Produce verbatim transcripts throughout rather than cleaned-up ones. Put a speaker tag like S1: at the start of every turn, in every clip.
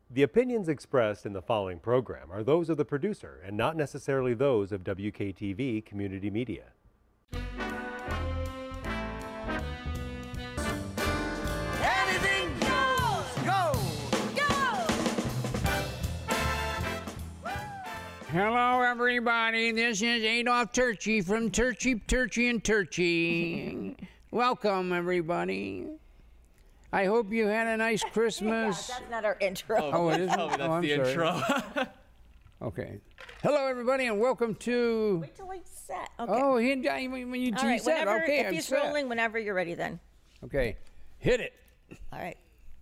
S1: The opinions expressed in the following program are those of the producer and not necessarily those of W K T V Community Media.
S2: Anything goes! Go! Go!
S3: Hello, everybody. This is Adolf Turchy from Turchy, Turchy, and Turchy. Welcome, everybody. I hope you had a nice Christmas.
S4: Yeah, that's not our intro.
S3: Oh, it isn't?
S5: Tell me that's
S3: Oh, I'm
S5: the
S3: sorry.
S5: intro.
S3: Okay. Hello, everybody, and welcome to.
S4: Wait till I set. Okay.
S3: Oh, he, when you
S4: All right.
S3: said,
S4: Whenever,
S3: okay,
S4: if
S3: I'm
S4: he's
S3: set.
S4: rolling, whenever you're ready, then.
S3: Okay, hit it.
S4: All right.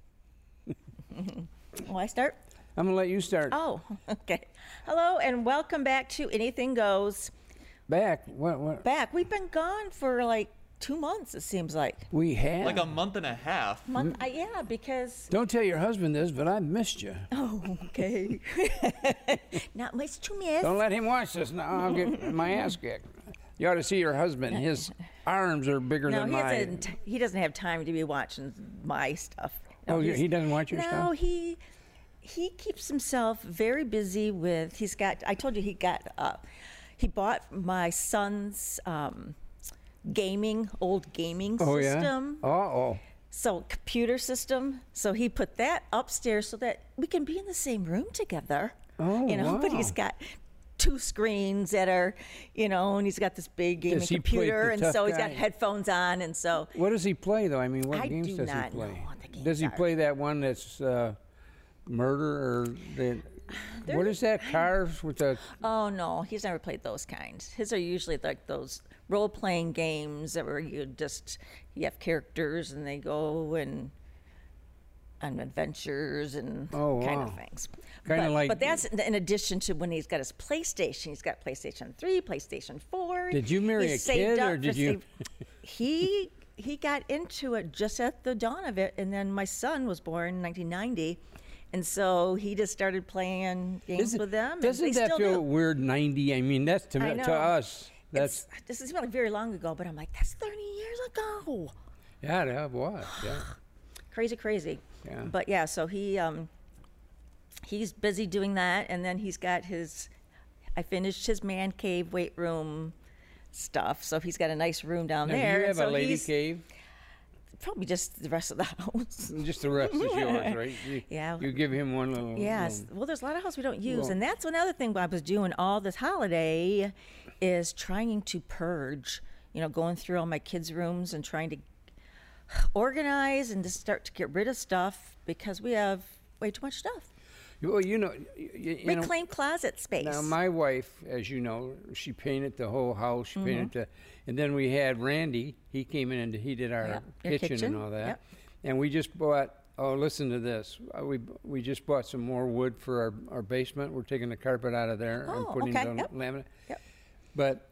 S4: Will I start?
S3: I'm gonna let you start.
S4: Oh, okay. Hello, and welcome back to Anything Goes.
S3: Back. What? What?
S4: Back. We've been gone for like two months. It seems like.
S3: We had.
S5: Like a month and a half.
S4: Month. Uh, yeah, because.
S3: Don't tell your husband this, but I missed you.
S4: Oh, okay. Not much to miss.
S3: Don't let him watch this. Now I'll get my ass kicked. You ought to see your husband. His arms are bigger
S4: No,
S3: than
S4: he
S3: mine.
S4: doesn't. He doesn't have time to be watching my stuff. No,
S3: Oh,
S4: he's-
S3: he doesn't watch your
S4: no,
S3: stuff?
S4: No, he he keeps himself very busy with. He's got. I told you he got. Uh, he bought my son's um, gaming old gaming
S3: Oh,
S4: system.
S3: yeah? Uh-oh.
S4: So computer system. So he put that upstairs so that we can be in the same room together.
S3: Oh,
S4: you know, but he's
S3: wow.
S4: got two screens that are, you know, and he's got this big gaming
S3: Does he play
S4: computer,
S3: the
S4: and
S3: tough
S4: so he's
S3: guy?
S4: got headphones on, and so
S3: What does he play, though? I mean, what
S4: I
S3: games
S4: do
S3: does
S4: not
S3: he play?
S4: know what the games
S3: does he
S4: are.
S3: play that one that's uh, murder or the, what is that? Cars with the.
S4: Oh no, he's never played those kinds. His are usually like those role-playing games that where you just you have characters and they go and on adventures and
S3: Oh,
S4: kind
S3: wow.
S4: of things.
S3: Kinda
S4: but,
S3: like-
S4: but that's in in addition to when he's got his PlayStation. He's got PlayStation three, PlayStation four.
S3: Did you marry
S4: He's
S3: a
S4: saved
S3: kid,
S4: up
S3: or
S4: for
S3: did you-
S4: save- he he got into it just at the dawn of it, and then my son was born in nineteen ninety. And so he just started playing games
S3: Isn't-
S4: with them. and
S3: Doesn't
S4: they
S3: that
S4: still
S3: feel
S4: do.
S3: weird? ninety. I mean, that's to
S4: I
S3: me,
S4: know.
S3: to us. That's
S4: It's, this is like very long ago, but I'm like, that's thirty years ago.
S3: yeah, that was yeah.
S4: Crazy, crazy.
S3: Yeah.
S4: But yeah, so he um, he's busy doing that, and then he's got his. I finished his man cave weight room stuff, so he's got a nice room down
S3: Now,
S4: there.
S3: do you
S4: and
S3: have
S4: so
S3: a lady
S4: he's-
S3: cave?
S4: Probably just the rest of the house.
S3: Just the rest is yours, right? You,
S4: Yeah.
S3: You give him one little.
S4: Yes.
S3: little-
S4: Well, there's a lot of houses we don't use,
S3: Well-
S4: and that's another thing I was doing all this holiday is trying to purge. You know, going through all my kids' rooms and trying to organize and just start to get rid of stuff because we have way too much stuff.
S3: Well, you know, you, you know,
S4: Reclaim closet space.
S3: now my wife, as you know, she painted the whole house. She painted the, and then we had Randy. He came in and he did our
S4: Yep, your
S3: kitchen,
S4: kitchen,
S3: and all that.
S4: yep.
S3: And we just bought. Oh, listen to this. Uh, We we just bought some more wood for our, our basement. We're taking the carpet out of there and
S4: Oh,
S3: putting
S4: okay,
S3: the
S4: yep.
S3: laminate.
S4: Yep.
S3: But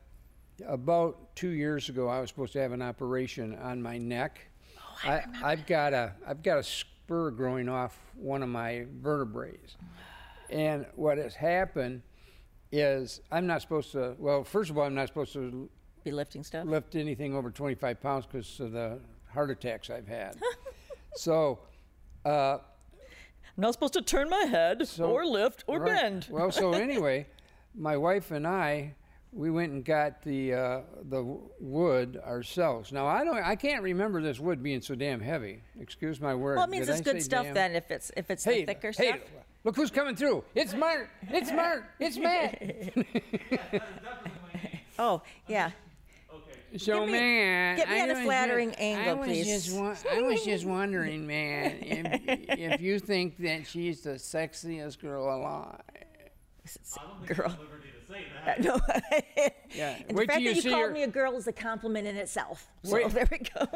S3: about two years ago, I was supposed to have an operation on my neck.
S4: Oh,
S3: I, I've got a I've got a spur growing off one of my vertebrae, and what has happened is I'm not supposed to. Well, first of all, I'm not supposed to
S4: Be lifting stuff.
S3: lift anything over twenty-five pounds because of the heart attacks I've had. so. Uh,
S4: I'm not supposed to turn my head
S3: So-
S4: or lift or
S3: Right.
S4: bend.
S3: Well, so anyway, my wife and I, we went and got the uh, the w- wood ourselves. Now I don't, I can't remember this wood being so damn heavy. Excuse my word.
S4: Well, it means
S3: Did
S4: it's
S3: I
S4: good
S3: say
S4: stuff
S3: damn?
S4: then if it's if it's
S3: Hey,
S4: the thicker
S3: hey,
S4: stuff.
S3: look who's coming through! It's Mark! It's Mark! It's Matt!
S4: Oh, yeah.
S3: So
S4: Get me-
S3: man,
S4: get me
S3: I
S4: on a
S3: was
S4: flattering
S3: just,
S4: angle,
S3: I was
S4: please.
S3: Just wa- I was just wondering, man, if, if you think that she's the sexiest girl alive.
S4: Girl. No.
S3: Yeah.
S4: And
S3: Wait
S4: the
S3: till
S4: fact
S3: you
S4: that you
S3: see
S4: called
S3: her-
S4: me a girl is a compliment in itself. So
S3: Wait.
S4: there we go.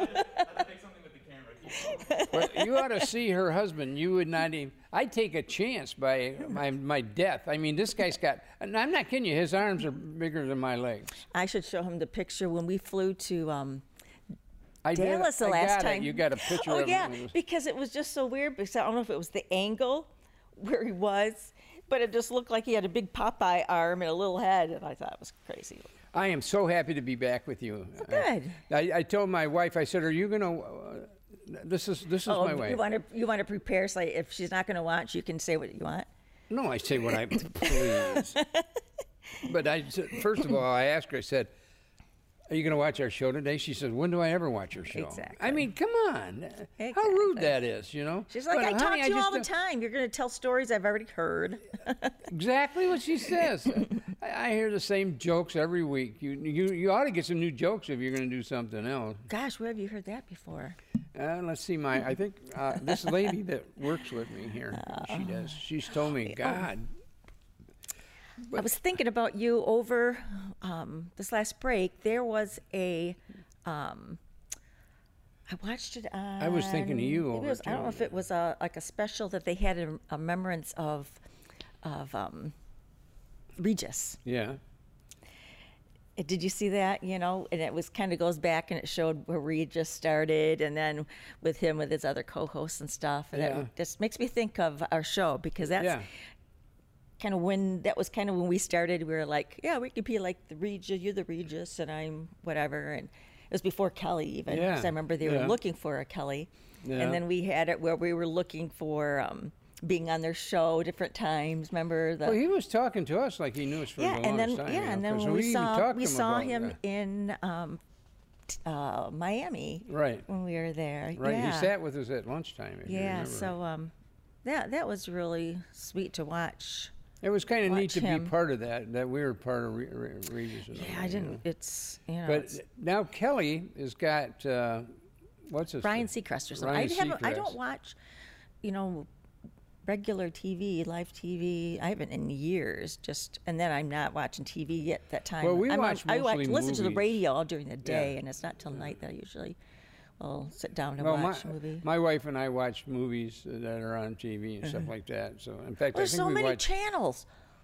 S3: Well, you ought to see her husband. You would not even. I'd take a chance by my my death. I mean, this guy's got. And I'm not kidding you. His arms are bigger than my legs.
S4: I should show him the picture when we flew to um,
S3: I did-
S4: Dallas the
S3: I
S4: last
S3: got it.
S4: time.
S3: You got a picture
S4: oh,
S3: of
S4: yeah,
S3: him. It was-
S4: because it was just so weird. Because I don't know if it was the angle where he was, but it just looked like he had a big Popeye arm and a little head, and I thought it was crazy.
S3: I am so happy to be back with you.
S4: Good.
S3: I, I told my wife. I said, "Are you going to uh, This is this is
S4: Oh,
S3: my way.
S4: you want to you want to prepare so if she's not going to watch, you can say what you want.
S3: No, I say what I please. But I said- first of all, I asked her. I said, "Are you going to watch our show today?" She said, "When do I ever watch your show?"
S4: Exactly.
S3: I mean, come on. How
S4: Exactly.
S3: rude that is, you know?
S4: She's like,
S3: But,
S4: I talk
S3: honey,
S4: to you
S3: just
S4: all the
S3: don't-
S4: time. You're going to tell stories I've already heard.
S3: Exactly what she says. I, I hear the same jokes every week. You, you you ought to get some new jokes if you're going to do something else.
S4: Gosh, where have you heard that before?
S3: Uh, let's see, my I think uh, this lady that works with me here, she does. She's told me, God,
S4: I was thinking about you over um, this last break. There was a, um, I watched it on.
S3: I was thinking of you
S4: maybe
S3: over
S4: it was, I don't know
S3: too.
S4: if it was a like a special that they had a, a remembrance of, of um, Regis.
S3: yeah,
S4: Uh, Did you see that? You know, and it was kind of goes back and it showed where Regis started, and then with him with his other co-hosts and stuff. And
S3: Yeah.
S4: that just makes me think of our show because that's.
S3: yeah.
S4: Kind of when that was kind of when we started. We were like, yeah, we could be like the Regis, you're the Regis, and I'm whatever. And it was before Kelly even,
S3: Yeah,
S4: because I remember they
S3: yeah.
S4: were looking for a Kelly,
S3: Yeah.
S4: and then we had it where we were looking for um, being on their show different times. Remember the
S3: Well, he was talking to us like he knew us for
S4: yeah,
S3: the
S4: and then
S3: longest time.
S4: yeah,
S3: you know,
S4: and then
S3: 'cause
S4: when we,
S3: even
S4: saw
S3: talked
S4: we
S3: to him
S4: saw
S3: about
S4: him
S3: that.
S4: in um, t- uh, Miami,
S3: Right.
S4: when we were there.
S3: Right,
S4: yeah.
S3: he sat with us at lunchtime. If you
S4: Yeah,
S3: remember.
S4: so um, that that was really sweet to watch.
S3: It was kind of neat
S4: watch
S3: to
S4: him.
S3: be part of that. That we were part of Re- Re- Regis. and all
S4: Yeah,
S3: that,
S4: I
S3: you
S4: didn't.
S3: know.
S4: It's you know.
S3: But
S4: it's,
S3: now Kelly has got uh, what's his
S4: Brian
S3: name?
S4: Seacrest or something.
S3: Ryan
S4: I haven't. I
S3: Seacrest.
S4: don't watch, you know, regular T V, live T V. I haven't in years. Just and then I'm not watching T V at that time.
S3: Well, we
S4: I'm on-
S3: watch
S4: I watch,
S3: mostly
S4: listen to the
S3: movies.
S4: radio all during the day,
S3: Yeah.
S4: and it's not till night that I usually will sit down to
S3: Well,
S4: watch
S3: my,
S4: a movie.
S3: my wife and I watch movies that are on T V and stuff like that. So, in fact,
S4: There's
S3: I think
S4: so
S3: we
S4: many
S3: watch.
S4: channels.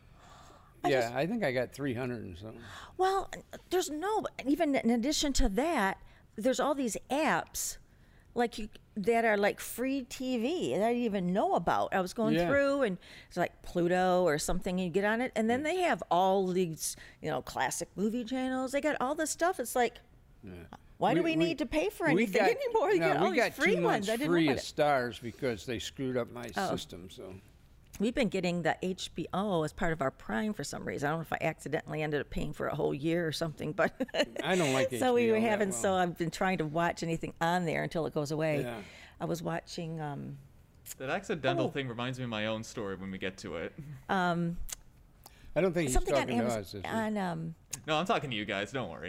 S4: I
S3: yeah,
S4: just-
S3: I think I got three hundred and something.
S4: Well, there's no. Even in addition to that, there's all these apps, like you that are like free T V that I didn't even know about. I was going
S3: Yeah.
S4: through, and it's like Pluto or something. And you get on it, and then they have all these, you know, classic movie channels. They got all this stuff. It's like, why do we, need to pay for
S3: we
S4: anything
S3: got-
S4: anymore? You
S3: no,
S4: get all
S3: we
S4: these
S3: got
S4: free
S3: two
S4: ones.
S3: months
S4: I didn't
S3: free
S4: know
S3: of
S4: about it.
S3: Stars because they screwed up my
S4: Oh.
S3: system. So.
S4: We've been getting the H B O as part of our Prime for some reason. I don't know if I accidentally ended up paying for a whole year or something, but
S3: I don't like
S4: so we
S3: H B O
S4: were
S3: that
S4: having.
S3: well.
S4: So I've been trying to watch anything on there until it goes away.
S3: Yeah.
S4: I was watching. Um,
S5: That accidental
S4: Oh.
S5: thing reminds me of my own story when we get to it.
S4: um,
S3: I don't think he's
S4: something on
S3: talking to
S4: Amazon.
S3: us. Is he?
S4: On um,
S5: No, I'm talking to you guys. Don't worry.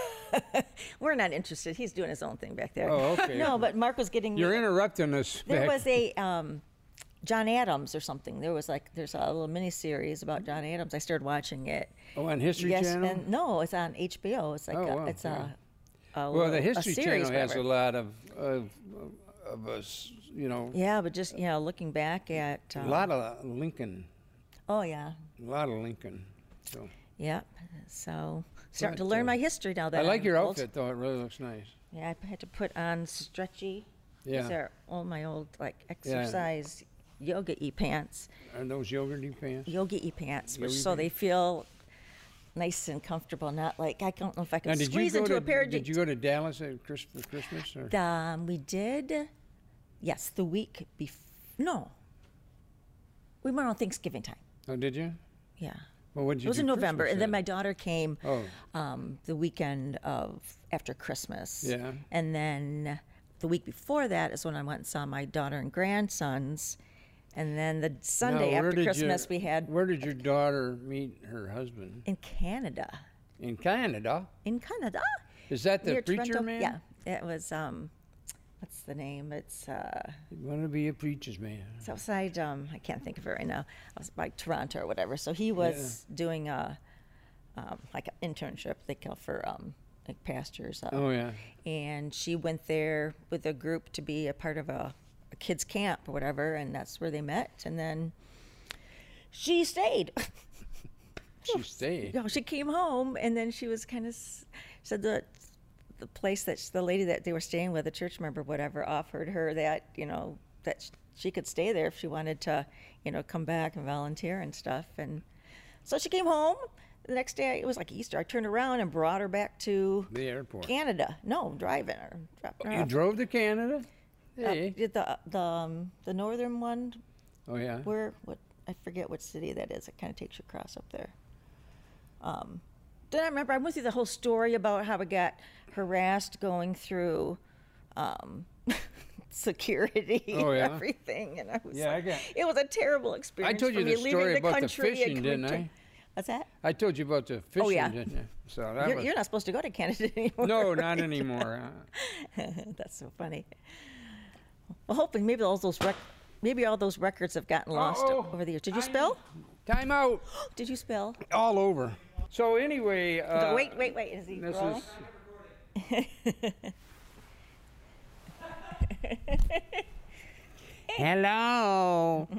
S4: we're not interested. He's doing his own thing back there.
S3: Oh, okay.
S4: No, but Mark was getting.
S3: You're
S4: me-
S3: interrupting us.
S4: There
S3: back-
S4: was a um, John Adams or something. There was like there's a little mini series about John Adams. I started watching it.
S3: oh, on History
S4: yes,
S3: Channel.
S4: and no, it's on H B O. It's like
S3: Oh,
S4: a,
S3: wow,
S4: it's
S3: yeah.
S4: a, a
S3: Well, the
S4: little- a
S3: History
S4: series,
S3: Channel has a
S4: whatever.
S3: lot of of, of us, you know,
S4: Yeah, but just you know, looking back at
S3: a
S4: um,
S3: lot of Lincoln,
S4: oh yeah,
S3: a lot of Lincoln. So
S4: yeah. So starting to
S3: But,
S4: learn
S3: uh,
S4: my history now that
S3: I like
S4: I'm
S3: your
S4: old.
S3: outfit though; it really looks nice.
S4: Yeah, I had to put on stretchy.
S3: Yeah.
S4: These are all my old like exercise yoga-y pants,
S3: Are those yogurty pants?
S4: yoga-y pants, which
S3: Yogi
S4: so they
S3: pants?
S4: feel nice and comfortable. Not like I don't know if I
S3: Now,
S4: can
S3: did you
S4: squeeze
S3: go
S4: into
S3: to
S4: a pair of
S3: did you
S4: jeans.
S3: go to Dallas at Chris, for Christmas? Or?
S4: Um, we did, yes, the week before. No, we went on Thanksgiving time.
S3: Oh, did you?
S4: Yeah.
S3: Well, what did you
S4: It was
S3: do
S4: in November,
S3: Christmas
S4: and then
S3: in?
S4: my daughter came
S3: Oh.
S4: um, the weekend of after Christmas.
S3: Yeah.
S4: And then the week before that is when I went and saw my daughter and grandsons. And then the Sunday
S3: Now, where
S4: after
S3: did
S4: Christmas,
S3: you-
S4: we had
S3: Where did your daughter meet her husband?
S4: in Canada.
S3: In Canada.
S4: In Canada.
S3: Is that the
S4: Near
S3: preacher
S4: Toronto.
S3: man?
S4: Yeah, it was. Um, what's the name? It's. Uh,
S3: You want to be a preacher's man.
S4: It's outside. Um, I can't think of it right now. I was by Toronto or whatever. So he was doing a um, like an internship they call for um, like pastors. Uh,
S3: Oh yeah.
S4: And she went there with a group to be a part of a, a kids camp or whatever, and that's where they met. And then she stayed.
S3: She stayed.
S4: You know, she came home, and then she was kind of said the the place that sh- the lady that they were staying with, a church member, whatever, offered her that you know that sh- she could stay there if she wanted to, you know, come back and volunteer and stuff. And so she came home. The next day, it was like Easter. I turned around and brought her back to
S3: The airport.
S4: Canada. No, driving her. dropping her
S3: You
S4: off.
S3: drove to Canada? Hey.
S4: Uh, the the um, the northern one,
S3: Oh yeah.
S4: where what I forget what city that is. It kind of takes you across up there. Um, then I remember I went through the whole story about how I got harassed going through um, security
S3: Oh, yeah?
S4: and everything, and I was
S3: Yeah, I
S4: like,
S3: got-
S4: it was a terrible experience.
S3: told you
S4: for
S3: the
S4: me leaving
S3: story
S4: the
S3: about the
S4: country and
S3: fishing,
S4: coming
S3: didn't
S4: to-
S3: I?
S4: What's that?
S3: I told you about the fishing,
S4: Oh, yeah.
S3: didn't you? So that
S4: You're,
S3: was
S4: you're not supposed to go to Canada anymore.
S3: no, not anymore. Uh,
S4: That's so funny. Well, hoping maybe all those rec- maybe all those records have gotten lost
S3: Uh-oh.
S4: over the years. Did you
S3: I-
S4: spill?
S3: time out.
S4: Did you spill?
S3: All over. So anyway, uh,
S4: wait, wait, wait. Is he
S3: this
S4: rolling?
S3: is
S6: Hello.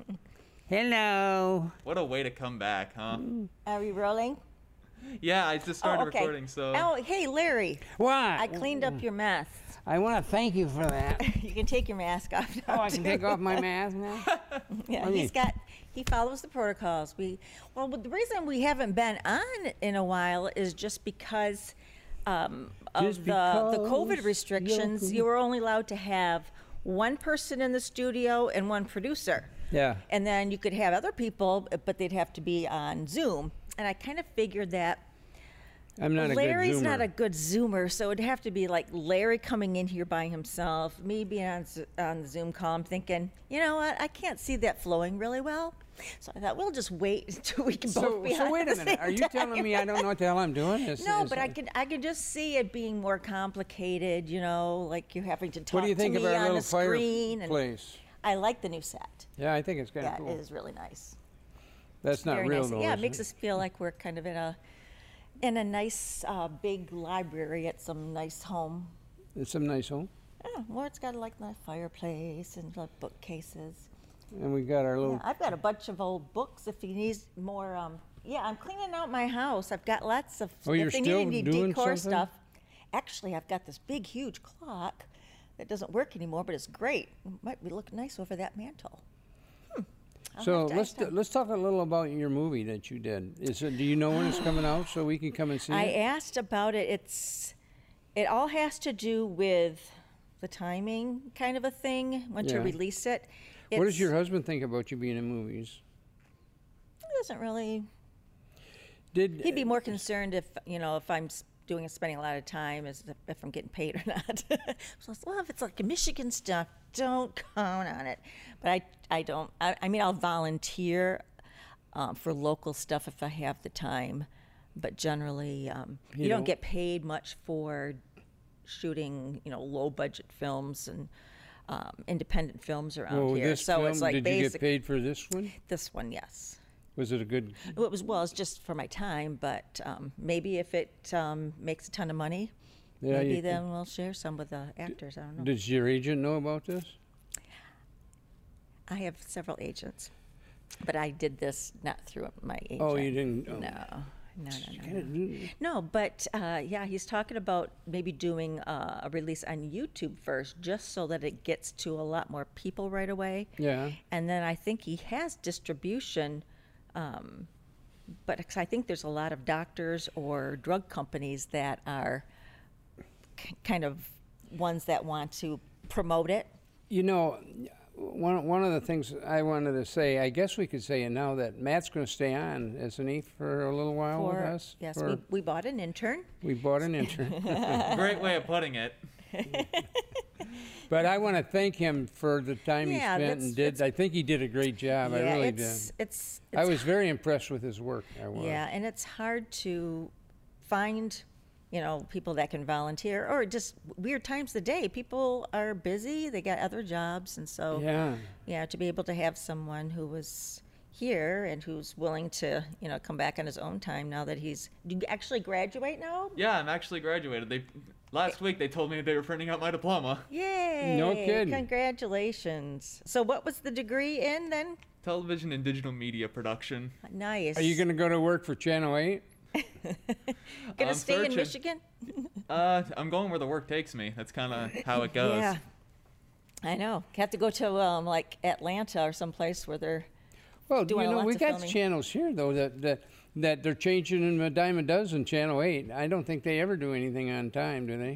S6: Hello.
S5: What a way to come back, huh?
S4: Are we rolling?
S5: Yeah, I just started
S4: oh, okay.
S5: recording, so.
S4: Oh, hey, Larry.
S6: What?
S4: I cleaned up your mess.
S6: I want to thank you for that.
S4: You can take your mask off now.
S6: Oh, I can
S4: too.
S6: take off my mask now?
S4: Yeah,
S6: Oh,
S4: he's
S6: yeah.
S4: got. He follows the protocols. We well, the reason we haven't been on in a while is just because um, of
S3: Just
S4: the the
S3: because
S4: COVID restrictions.
S3: you're-
S4: You were only allowed to have one person in the studio and one producer.
S3: yeah.
S4: And then you could have other people, but they'd have to be on Zoom. And I kind of figured that
S3: I'm not a
S4: Larry's
S3: good zoomer.
S4: not a good Zoomer, so it'd have to be like Larry coming in here by himself, me being on, Z- on the Zoom call. I'm thinking, you know what? I can't see that flowing really well. So I thought we'll just wait until we can
S3: So,
S4: both be
S3: so
S4: on
S3: wait
S4: at
S3: a
S4: the
S3: minute.
S4: same
S3: Are you
S4: time.
S3: telling me I don't know what the hell I'm doing? Is-
S4: No,
S3: is-
S4: but I could I could just see it being more complicated. You know, like you're having to talk
S3: What do you think
S4: to
S3: of
S4: me
S3: our
S4: on
S3: little
S4: the screen. And
S3: fireplace?
S4: I like the new set.
S3: Yeah, I think it's kind of
S4: Yeah,
S3: cool.
S4: it is really nice.
S3: That's not
S4: Very
S3: real
S4: nice.
S3: though.
S4: Yeah,
S3: is
S4: it makes us feel like we're kind of in a in a nice uh, big library at some nice home.
S3: It's some nice home,
S4: Yeah, well, it's got like the fireplace and the bookcases.
S3: and we got our little.
S4: Yeah, I've got a bunch of old books if he needs more. Um, yeah, I'm cleaning out my house. I've got lots of.
S3: Oh, you're
S4: if they
S3: still
S4: need any
S3: doing
S4: decor
S3: something?
S4: stuff. Actually, I've got this big, huge clock that doesn't work anymore, but it's great. It might be look nice over that mantle. Hmm. I'll
S3: So
S4: have to
S3: let's
S4: ask them.
S3: let's talk a little about your movie that you did. Is it? Do you know when it's coming out so we can come and see
S4: I
S3: it?
S4: asked about it. It's it all has to do with the timing, kind of a thing, when to
S3: Yeah.
S4: release it.
S3: What does
S4: It's-
S3: your husband think about you being in movies?
S4: He doesn't really.
S3: Did
S4: He'd be more concerned if you know if I'm s- doing spending a lot of time as if, if I'm getting paid or not. So I said, well, if it's like Michigan stuff, don't count on it. But I I don't. I, I mean, I'll volunteer um, for local stuff if I have the time. But generally, um, you,
S3: You
S4: don't
S3: don't-
S4: get paid much for shooting, you know, low budget films and um, independent films around
S3: well,
S4: here.
S3: this
S4: so
S3: film,
S4: it's like
S3: did you
S4: basic.
S3: get paid for this one?
S4: This one, yes.
S3: Was it a good?
S4: Well, it was well, it's just for my time, but um, maybe if it um, makes a ton of money,
S3: Yeah,
S4: maybe
S3: you-
S4: then we'll share some with the actors. I don't know.
S3: Does your agent know about this?
S4: I have several agents, but I did this not through my agent.
S3: Oh, you didn't. Oh.
S4: No, no, no, no.
S3: Kinda do-
S4: No, but uh, yeah, he's talking about maybe doing uh, a release on YouTube first, just so that it gets to a lot more people right away.
S3: Yeah.
S4: And then I think he has distribution, um, but 'cause I think there's a lot of doctors or drug companies that are k- kind of ones that want to promote it.
S3: You know, one one of the things I wanted to say, I guess we could say it now that Matt's going to stay on, isn't he, for a little while with
S4: For
S3: us?
S4: yes,
S3: For-
S4: we, we bought an intern.
S3: we bought an intern.
S5: Great way of putting it.
S3: But I want to thank him for the time
S4: Yeah,
S3: he spent
S4: that's-
S3: and did.
S4: it's-
S3: I think he did a great job. I
S4: yeah,
S3: really
S4: it's,
S3: did.
S4: It's, it's
S3: I was very impressed with his work. I was.
S4: Yeah, and it's hard to find, you know, people that can volunteer or just weird times of the day. People are busy, they got other jobs, and so
S3: Yeah.
S4: yeah, to be able to have someone who was here and who's willing to, you know, come back on his own time now that he's do you actually graduate now?
S5: Yeah, I'm actually graduated. They last week they told me they were printing out my diploma.
S4: Yay!
S3: No kidding.
S4: Congratulations. So what was the degree in then?
S5: Television and digital media production.
S4: Nice.
S3: Are you going to go to work for Channel eight?
S4: gonna
S5: I'm
S4: stay in
S5: searching.
S4: Michigan?
S5: Uh, I'm going where the work takes me. That's kind of how it goes.
S4: Yeah. I know. Have to go to um, like Atlanta or someplace where they're
S3: Well,
S4: doing
S3: you know,
S4: lots
S3: we
S4: of
S3: got
S4: filming.
S3: channels here though that that that they're changing them a dime a dozen. Channel eight. I don't think they ever do anything on time, do they?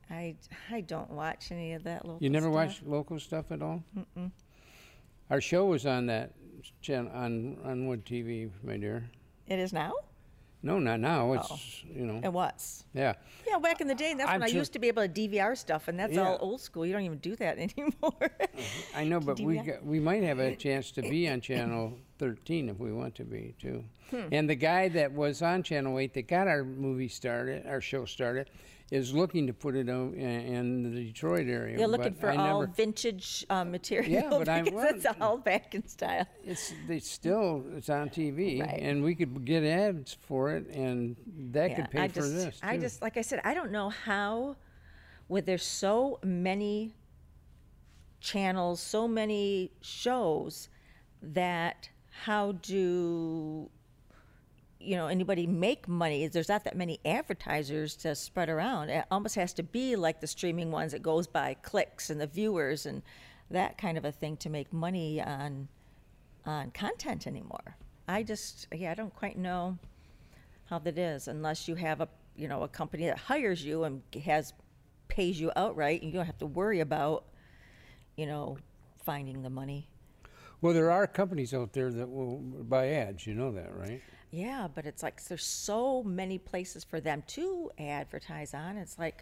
S4: I, I don't watch any of that local
S3: You never
S4: stuff.
S3: watch local stuff at all? Mm-mm. Our show was on that channel on on Wood T V, my dear.
S4: It is now?
S3: No, not now. It's
S4: Oh.
S3: you know.
S4: It was.
S3: Yeah.
S4: Yeah, back in the day, that's
S3: I'm
S4: when I
S3: ju-
S4: used to be able to D V R stuff, and that's
S3: Yeah.
S4: all old school. You don't even do that anymore.
S3: I know, but we
S4: D V R.
S3: got, we might have a chance to be on Channel thirteen if we want to be too.
S4: Hmm.
S3: And the guy that was on Channel eight that got our movie started, our show started, is looking to put it on in, in the Detroit area.
S4: You're looking
S3: but
S4: for
S3: I
S4: all
S3: never,
S4: vintage uh, material
S3: Yeah, but I-
S4: because
S3: well,
S4: it's all back in style.
S3: It's they still it's on T V,
S4: Right.
S3: and we could get ads for it, and that
S4: Yeah,
S3: could pay
S4: I
S3: for
S4: just,
S3: this.
S4: I
S3: too.
S4: just, like I said, I don't know how, with there's so many channels, so many shows, that how do you know anybody make money? There's not that many advertisers to spread around. It almost has to be like the streaming ones. It goes by clicks and the viewers and that kind of a thing to make money on on content anymore. I just, yeah, I don't quite know how that is unless you have a you know a company that hires you and has pays you outright, and you don't have to worry about you know finding the money.
S3: Well, there are companies out there that will buy ads. You know that, right?
S4: Yeah, but it's like there's so many places for them to advertise on. It's like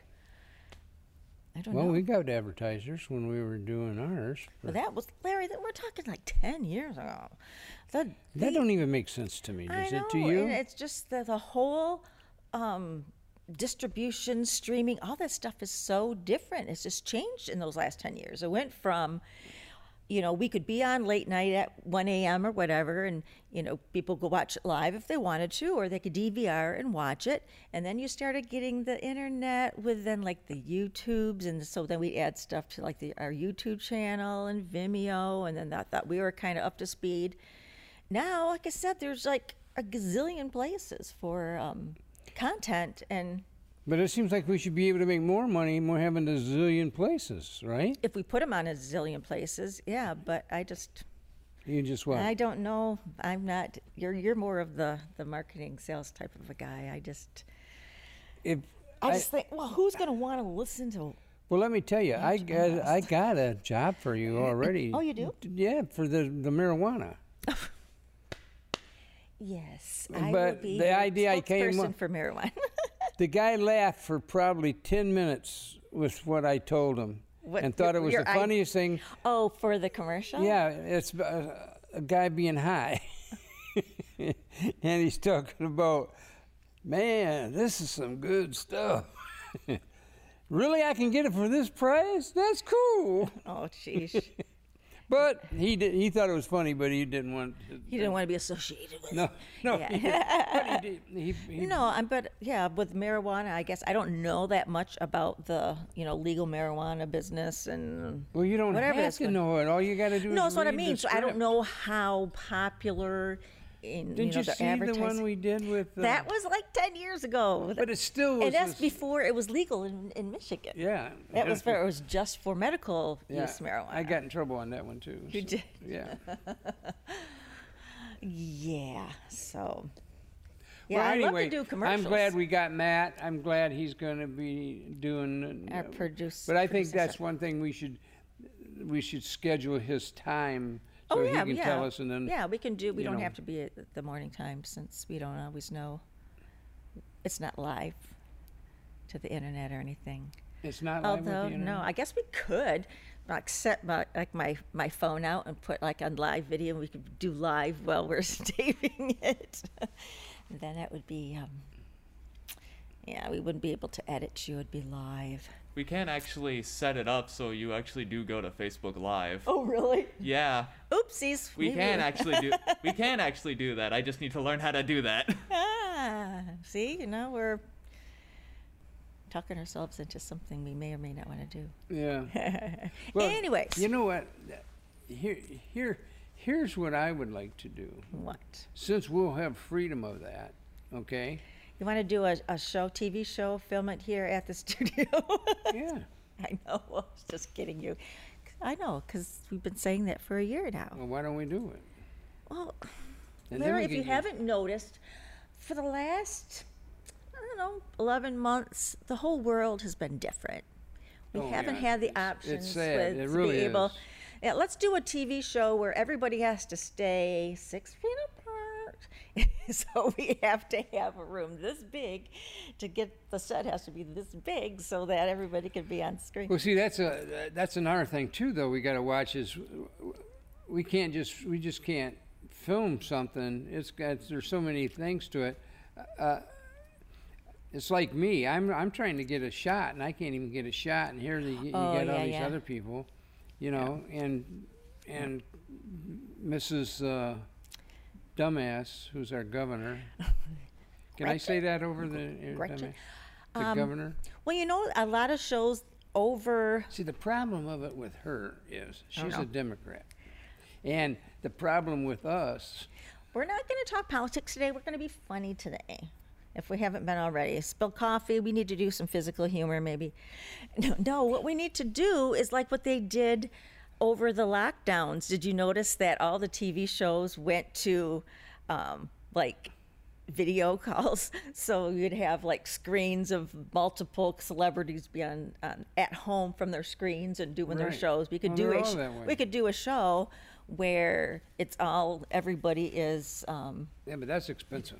S4: I don't
S3: Well,
S4: know.
S3: we got advertisers when we were doing ours.
S4: But
S3: but
S4: that was Larry. That we're talking like ten years ago. The,
S3: that
S4: the-
S3: don't even make sense to me,
S4: I
S3: does
S4: know,
S3: it to you?
S4: and it's just the, the whole um, distribution, streaming, all that stuff is so different. It's just changed in those last ten years. It went from, you know, we could be on late night at one a.m. or whatever, and, you know, people could watch it live if they wanted to, or they could D V R and watch it. And then you started getting the internet with then like the YouTubes, and so then we add stuff to like the our YouTube channel and Vimeo, and then that thought we were kind of up to speed. Now, like I said, there's like a gazillion places for um, content, and
S3: But it seems like we should be able to make more money more having a zillion places, right?
S4: if we put them on a zillion places, yeah. But I just,
S3: You just what?
S4: I don't know. I'm not. You're you're more of the the marketing sales type of a guy. I just,
S3: if
S4: I just think, well, who's gonna want to listen to?
S3: Well, let me tell you, I got I got a job for you already.
S4: Oh, you do?
S3: Yeah, for the the marijuana.
S4: Yes, I
S3: But
S4: will be
S3: the
S4: your
S3: idea I came
S4: spokesperson
S3: up-
S4: for marijuana.
S3: The guy laughed for probably ten minutes with what I told him,
S4: What-
S3: and thought it was
S4: your
S3: the
S4: i-
S3: funniest thing.
S4: Oh, for the commercial?
S3: Yeah, it's a, a guy being high, and he's talking about, man, this is some good stuff. Really, I can get it for this price? That's cool.
S4: Oh, jeez.
S3: But he did, he thought it was funny, but he didn't want. To,
S4: He didn't want to be associated with
S3: No,
S4: it.
S3: no.
S4: Yeah.
S3: He did, but he did. He, he,
S4: No, I'm but yeah, with marijuana, I guess I don't know that much about the you know legal marijuana business and
S3: Well, you don't
S4: whatever
S3: have
S4: that's
S3: to
S4: going-
S3: know it. All you got to do
S4: no,
S3: is
S4: that's what I
S3: read the
S4: mean. So I don't
S3: script.
S4: know how popular in
S3: Didn't
S4: you know
S3: you
S4: the
S3: see the one
S4: advertising.
S3: we did with? Uh,
S4: That was like ten years ago.
S3: But it still was.
S4: and that's
S3: this-
S4: before it was legal in, in Michigan.
S3: Yeah.
S4: That was for it was just for medical
S3: Yeah,
S4: use marijuana.
S3: I got in trouble on that one too.
S4: You
S3: so,
S4: did?
S3: Yeah.
S4: Yeah. So. Yeah,
S3: well,
S4: I
S3: anyway,
S4: love to do commercials.
S3: I'm glad we got Matt. I'm glad he's going to be doing.
S4: Our
S3: uh,
S4: produce-
S3: But I think
S4: producing
S3: that's
S4: stuff.
S3: one thing we should we should schedule his time
S4: Oh
S3: so
S4: yeah,
S3: he can
S4: yeah.
S3: tell us, and then
S4: yeah, we can do. We
S3: you
S4: don't
S3: know.
S4: have to be at the morning time since we don't always know. It's not live to the internet or anything.
S3: it's not live with the
S4: Although no,
S3: internet?
S4: I guess we could like set my like my my phone out and put like on live video. And we could do live while we're taping it. And then that would be. Um, yeah, we wouldn't be able to edit you. It'd be live.
S5: We can actually set it up so you actually do go to Facebook Live.
S4: Oh really?
S5: Yeah,
S4: Oopsies.
S5: we
S4: maybe
S5: can actually do. We can actually do that. I just need to learn how to do that.
S4: Ah, see, you know, we're talking ourselves into something we may or may not want to do.
S3: Yeah. Well,
S4: Anyways.
S3: you know what? Here, here, here's what I would like to do.
S4: What?
S3: Since we'll have freedom of that, okay?
S4: You want to do a, a show, T V show, film it here at the studio?
S3: Yeah.
S4: I know. I was just kidding you. I know, because we've been saying that for a year now.
S3: Well, why don't we do it?
S4: Well,
S3: And then
S4: Larry,
S3: we
S4: if you
S3: can get-
S4: haven't noticed, for the last, I don't know, eleven months, the whole world has been different. we
S7: Oh,
S4: haven't
S7: yeah,
S4: had the
S7: it's-
S4: options
S7: it's sad.
S4: with
S7: It
S4: to
S7: really
S4: be able.
S7: is.
S4: Yeah, let's do a T V show where everybody has to stay six feet apart. So we have to have a room this big to get the set has to be this big so that everybody can be on screen.
S7: Well, see, that's a that's another thing too, though. We got to watch is we can't just we just can't film something. It's got there's so many things to it. Uh, it's like me. I'm I'm trying to get a shot, and I can't even get a shot. And here the, you
S4: Oh,
S7: got all
S4: yeah,
S7: these
S4: yeah.
S7: other people, you know, and and Missus Uh, Dumbass, who's our governor. Can I say that over the uh,
S4: Gretchen.
S7: dumbass? The
S4: Um,
S7: governor?
S4: Well, you know, a lot of shows over.
S7: See, the problem of it with her is she's
S4: know.
S7: a Democrat. And the problem with us,
S4: We're not going to talk politics today. We're going to be funny today. If we haven't been already, spill coffee. We need to do some physical humor, maybe. No, no, what we need to do is like what they did over the lockdowns. Did you notice that all the T V shows went to um, like video calls? So you'd have like screens of multiple celebrities be on, on at home from their screens and doing their
S7: Right.
S4: shows. We could
S7: Well,
S4: do
S7: they're
S4: a
S7: all
S4: sh-
S7: that way.
S4: we could do a show where it's all everybody is. Um,
S7: yeah, but that's expensive.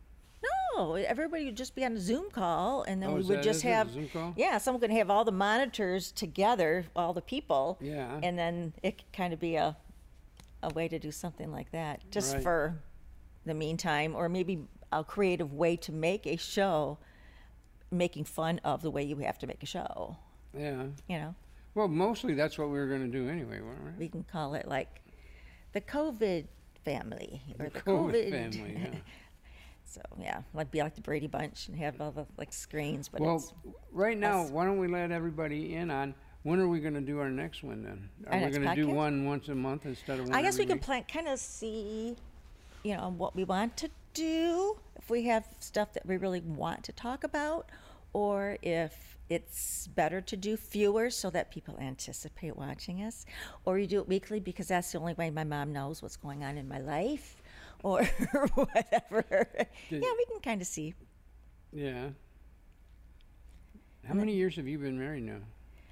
S4: no, everybody would just be on a Zoom call, and then
S7: Oh,
S4: we
S7: is
S4: would
S7: that-
S4: just
S7: is it a
S4: have
S7: Zoom call?
S4: yeah, someone could have all the monitors together, all the people,
S7: Yeah.
S4: and then it could kind of be a a way to do something like that, just
S7: Right.
S4: for the meantime, or maybe a creative way to make a show, making fun of the way you have to make a show.
S7: Yeah.
S4: You know,
S7: Well, mostly that's what we were going to do anyway, weren't we?
S4: we can call it like the COVID family or the,
S7: The COVID
S4: COVID
S7: family, yeah.
S4: So yeah, like be like the Brady Bunch and have all the like screens, but
S7: Well,
S4: it's
S7: right now,
S4: us.
S7: why don't we let everybody in on when are we going to do our next one then? Are
S4: Our
S7: we
S4: next
S7: going to do
S4: podcast?
S7: one once a month instead of one
S4: I guess we
S7: every
S4: can
S7: week?
S4: plan, kind of see, you know, what we want to do. If we have stuff that we really want to talk about, or if it's better to do fewer so that people anticipate watching us, or you do it weekly because that's the only way my mom knows what's going on in my life, or whatever.
S7: Did-
S4: yeah, we can kind of see.
S7: Yeah. How many years have you been married now?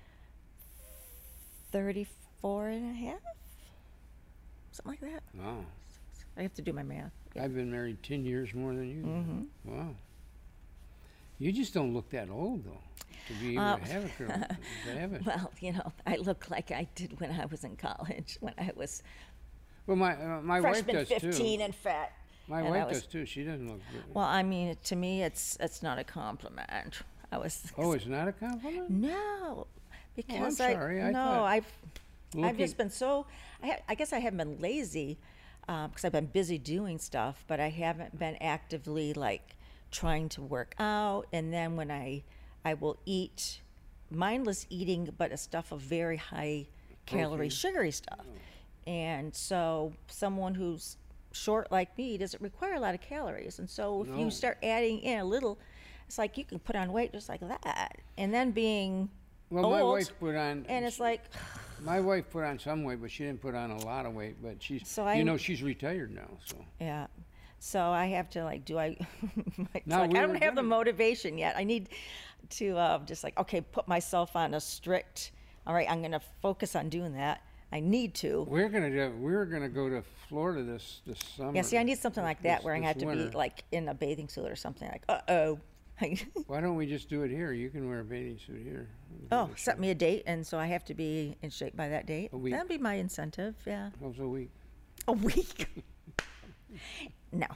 S4: thirty-four and a half, something like that.
S7: Wow.
S4: I have to do my math.
S7: I've been married ten years more than you.
S4: Mm-hmm.
S7: Wow. You just don't look that old, though, to be able
S4: Uh,
S7: to have a girl. to have it.
S4: Well, you know, I look like I did when I was in college, when I was
S7: Well, my uh, my wife
S4: freshman
S7: does
S4: fifteen
S7: too.
S4: and fat.
S7: My
S4: and I
S7: wife
S4: was-
S7: does too. She doesn't look good.
S4: Well, I mean, to me, it's it's not a compliment. I was
S7: Oh, it's not a compliment?
S4: no, because
S7: sorry, I
S4: I no,
S7: thought
S4: I've I've
S7: looking-
S4: just been so. I, ha- I guess I haven't been lazy because I've been busy doing stuff, but I haven't been actively like trying to work out. And then when I I will eat mindless eating, but a stuff of very high calorie, sugary stuff. And so someone who's short like me doesn't require a lot of calories. And so if
S7: No.
S4: you start adding in a little, it's like you can put on weight just like that. And then being
S7: Well, my
S4: old,
S7: wife put on.
S4: and it's like,
S7: My wife put on some weight, but she didn't put on a lot of weight. But she's,
S4: So
S7: you
S4: I'm-
S7: know, she's retired now. So
S4: yeah. So I have to like, do I? It's
S7: No,
S4: like,
S7: we
S4: I
S7: were
S4: don't have the
S7: gonna-
S4: motivation yet. I need to uh, just like, okay, put myself on a strict. All right, I'm gonna focus on doing that. I need to.
S7: we're gonna do, we're gonna go to Florida this this summer.
S4: Yeah. See, I need something like that
S7: this-
S4: where I
S7: this
S4: have to
S7: winter.
S4: be like in a bathing suit or something. Like, uh oh.
S7: Why don't we just do it here? You can wear a bathing suit here.
S4: Oh, set me a date, and so I have to be in shape by that date.
S7: A week.
S4: That'd be my incentive. Yeah.
S7: How's a week?
S4: A week. No.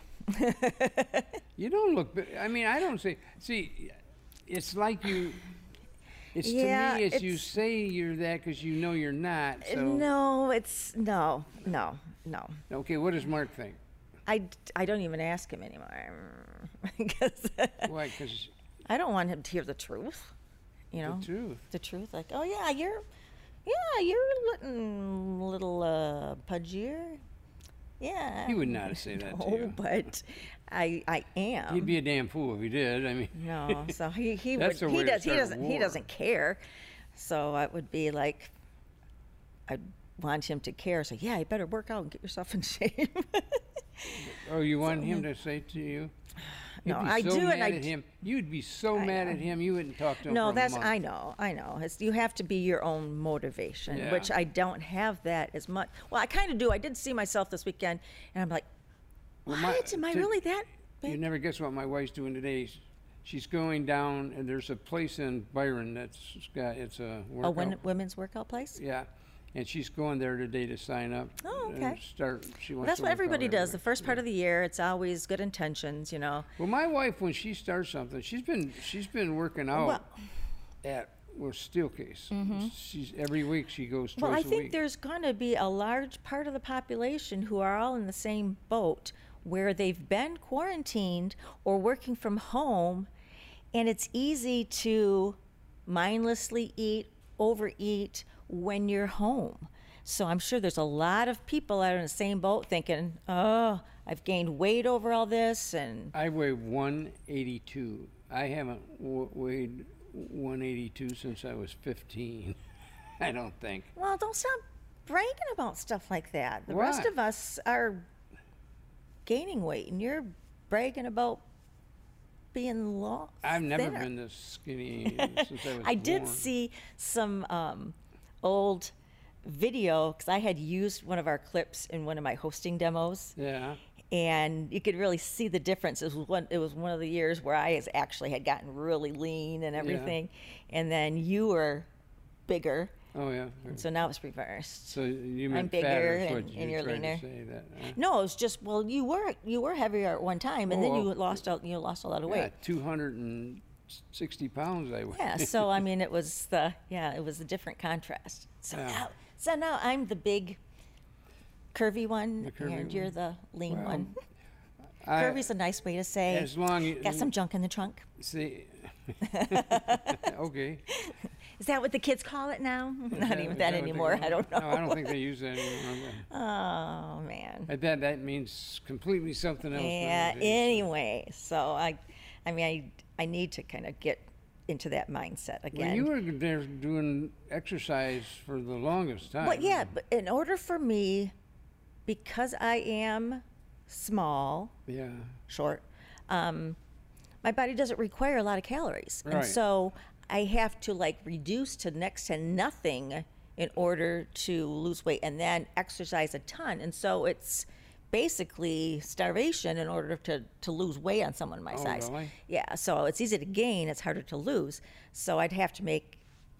S7: You don't look. bi- I mean, I don't say. See, it's like you. It's
S4: Yeah,
S7: to me. It's, you
S4: it's-
S7: say you're that because you know you're not. So
S4: No, it's no, no, no.
S7: okay, what does Mark think?
S4: I, I don't even ask him anymore because
S7: Why? Because
S4: I don't want him to hear the truth. You know,
S7: the truth.
S4: the truth. Like, oh yeah, you're, yeah, you're looking a little uh, pudgier. Yeah.
S7: He would not say that to
S4: No,
S7: you.
S4: but I, I am.
S7: He'd be a damn fool if he did. I mean,
S4: No, so he he would
S7: That's a way
S4: he
S7: to
S4: does he
S7: start a
S4: doesn't he
S7: war.
S4: doesn't care. So it would be like I'd want him to care. So yeah, you better work out and get yourself in shape.
S7: oh, you want him to say to you? You'd
S4: no,
S7: be
S4: I
S7: so
S4: do,
S7: mad
S4: and I
S7: at
S4: d-
S7: him. You'd be so
S4: I
S7: mad
S4: know.
S7: at him, you wouldn't talk to him
S4: No,
S7: for a
S4: that's
S7: month.
S4: I know, I know. It's, you have to be your own motivation,
S7: Yeah.
S4: which I don't have that as much. Well, I kind of do. I did see myself this weekend, and I'm like,
S7: Well,
S4: what?
S7: my-
S4: Am I
S7: to-
S4: really that
S7: You
S4: big?
S7: never guess what my wife's doing today. She's going down, and there's a place in Byron that's got, it's a workout.
S4: A win- women's workout place?
S7: Yeah, and she's going there today to sign up.
S4: Oh,
S7: and
S4: okay.
S7: start. She
S4: Well,
S7: wants
S4: that's
S7: to
S4: what
S7: work out
S4: everybody
S7: every
S4: does. The
S7: week.
S4: first part of the year, it's always good intentions, you know.
S7: Well, my wife, when she starts something, she's been she's been working out
S4: Well-
S7: at with Steelcase. She's every week she goes twice
S4: Well, I
S7: a
S4: think
S7: week.
S4: there's going to be a large part of the population who are all in the same boat where they've been quarantined or working from home, and it's easy to mindlessly eat, overeat when you're home. So I'm sure there's a lot of people out in the same boat thinking, oh, I've gained weight over all this, and
S7: I weigh one eighty-two. I haven't w- weighed one eighty-two since I was fifteen. I don't think.
S4: well, don't stop bragging about stuff like that. The rest
S7: Why?
S4: of us are gaining weight, and you're bragging about being lost.
S7: I've never
S4: thinner.
S7: been this skinny since I was
S4: I did
S7: born.
S4: see some um, old video because I had used one of our clips in one of my hosting demos,
S7: Yeah.
S4: and you could really see the difference. It was one. It was one of the years where I has actually had gotten really lean and everything, and then you were bigger,
S7: Oh yeah.
S4: and so now it's reversed.
S7: So you
S4: I'm
S7: meant
S4: bigger
S7: fatter, is
S4: and-
S7: what
S4: and
S7: you
S4: you're
S7: tried
S4: leaner.
S7: to say that. huh?
S4: No, it was just well, you were you were heavier at one time, and then
S7: Oh,
S4: you
S7: well,
S4: lost a, you lost a lot of
S7: Yeah,
S4: weight.
S7: two hundred and sixty pounds I weigh.
S4: Yeah, so I mean, it was the yeah, it was a different contrast. So
S7: Yeah.
S4: now, so now I'm the big, curvy one,
S7: The curvy
S4: and you're the lean
S7: Well,
S4: one.
S7: I-
S4: Curvy's a nice way to say.
S7: As long as
S4: Got some junk in the trunk.
S7: See. Okay.
S4: Is that what the kids call it now?
S7: Is
S4: Not
S7: that-
S4: even
S7: is
S4: that
S7: what they
S4: anymore.
S7: call
S4: I
S7: it?
S4: don't know.
S7: No, I don't think they use that anymore.
S4: Oh man.
S7: I bet that means completely something else.
S4: Yeah.
S7: nowadays.
S4: Anyway, so I, I mean, I I need to kind of get into that mindset again.
S7: Well, you were there doing exercise for the longest time.
S4: But yeah, but in order for me, because I am small,
S7: Yeah.
S4: short, um, my body doesn't require a lot of calories, and
S7: Right.
S4: so I have to like reduce to next to nothing in order to lose weight, and then exercise a ton, and so it's basically starvation in order to, to lose weight on someone my
S7: Oh,
S4: size.
S7: really?
S4: Yeah, so it's easy to gain, it's harder to lose. So I'd have to make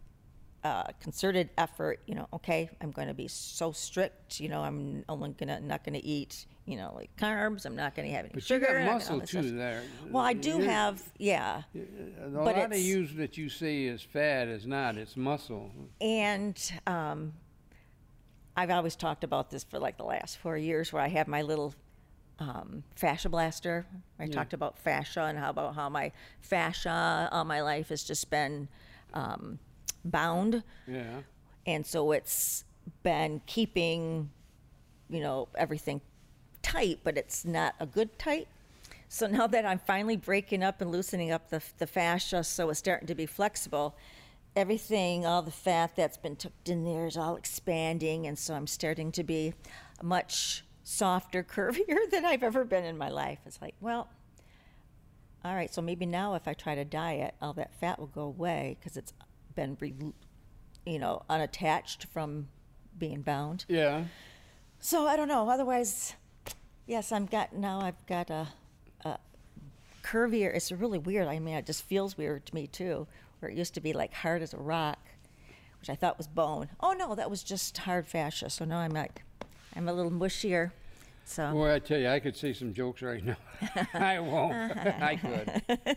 S4: a concerted effort, you know, okay, I'm going to be so strict, you know, I'm only gonna not going to eat, you know, like carbs, I'm not going to have any
S7: But
S4: sugar.
S7: you
S4: I'm
S7: got
S4: not gonna all
S7: muscle
S4: this
S7: too
S4: stuff.
S7: there.
S4: Well, I do
S7: You're-
S4: have, yeah.
S7: A
S4: but
S7: lot of
S4: it's-
S7: you that you say is fat is not. It's muscle.
S4: And um, I've always talked about this for like the last four years where I have my little um, fascia blaster. I talked about fascia and how about how my fascia all my life has just been um, bound.
S7: Yeah.
S4: And so it's been keeping, you know, everything tight, but it's not a good tight. So now that I'm finally breaking up and loosening up the, the fascia so it's starting to be flexible, everything, all the fat that's been tucked in there is all expanding. And so I'm starting to be much softer, curvier than I've ever been in my life. It's like, well, all right, so maybe now if I try to diet, all that fat will go away because it's been, re- you know, unattached from being bound.
S7: Yeah.
S4: So I don't know. Otherwise, yes, I'm got now. I've got a, a curvier. It's really weird. I mean, it just feels weird to me too. Where it used to be like hard as a rock, which I thought was bone. Oh no, that was just hard fascia. So now I'm like, I'm a little mushier. So
S7: Boy, I tell you, I could say some jokes right now. I won't. I could.